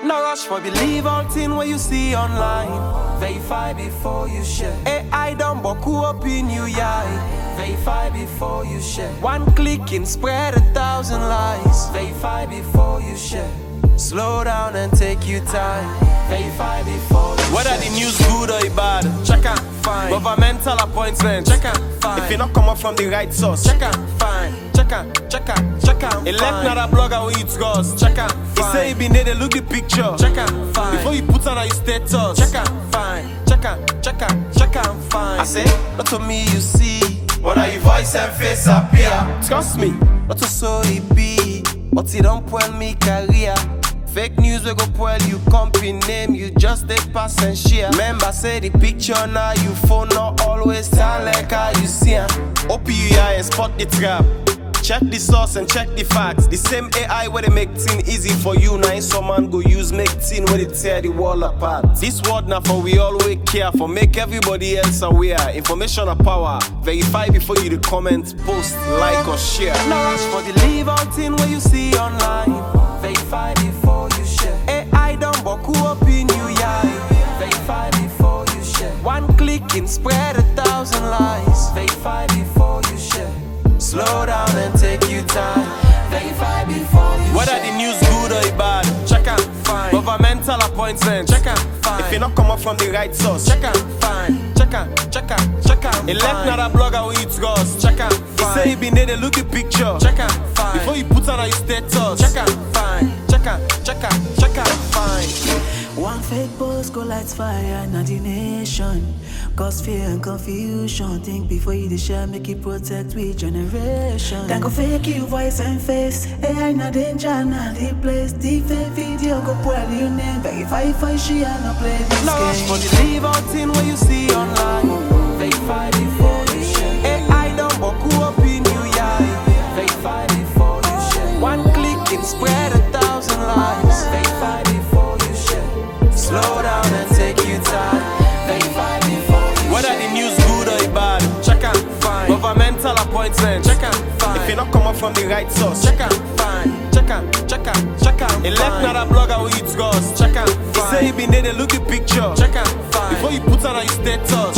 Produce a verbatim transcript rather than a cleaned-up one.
No rush for believe all thing what you see online. Verify before you share. A I don't boku up in you, yeah. Verify before you share. One click and spread a thousand lies. Verify before you share. Slow down and take your time. Verify before you Whether share. the news good or bad, Check and find. governmental appointment, Check and find. if you not come up from the right source, Check and find. Check and check and check and elect find. not a blogger who eats ghost. Check and He find. say he been there, they look the picture. Check and find. Before you put on your status, Check and find. Check and check and check and find. I say, not to me you see. when are your voice and face appear? Trust me, not to so it be. But it don't spoil me career. Fake news we go spoil you company name. You just take pass and share. Remember say the picture now you phone not always sound like how you see her. Open your eye and spot the trap. Check the source and check the facts. The same A I where they make things easy for you. Now some man go use make things where they tear the wall apart. This word now for we always care for. Make everybody else aware. Information are power. Verify before you the comment, post, like or share. No rush for the leave all thing what you see online. Verify before you share. A I don't boku up in you, yeah. Verify before you share. One click and spread a thousand lies. Verify before you share. Slow down and take your time. Verify before you Whether share. the news good or bad, Check and find. governmental appointment, Check and find. if you not come up from the right source, Check and find. Check and check and check and elect find. not a blogger who eats ghost. Check and He find. say he been there, they look the picture. Check and find. Before you put on your status, Check and find. Check and check and check and find. One fake post go light fire in the nation. Cause fear and confusion. Think before you dey share, make it protect with generation. Then go fake you voice and face. A I na danger, na the place. Deep fake video go spoil your name. Verify for you share, no play this No rush game. for the leave all thing what you see online. Verify before you share. A I don't boku up in you, yeah. Verify before you share. One click and spread a thousand lies. Verify before you share. Slow down and take your time. Verify before you whether share. the news good or bad, Check and find. governmental appointment, Check and find. if you not come up from the right source, Check and find. Check and check and check and elect find. not a blogger who eats ghost. Check and He say he find. been there, they look the picture. Check and find. Before you put on your status,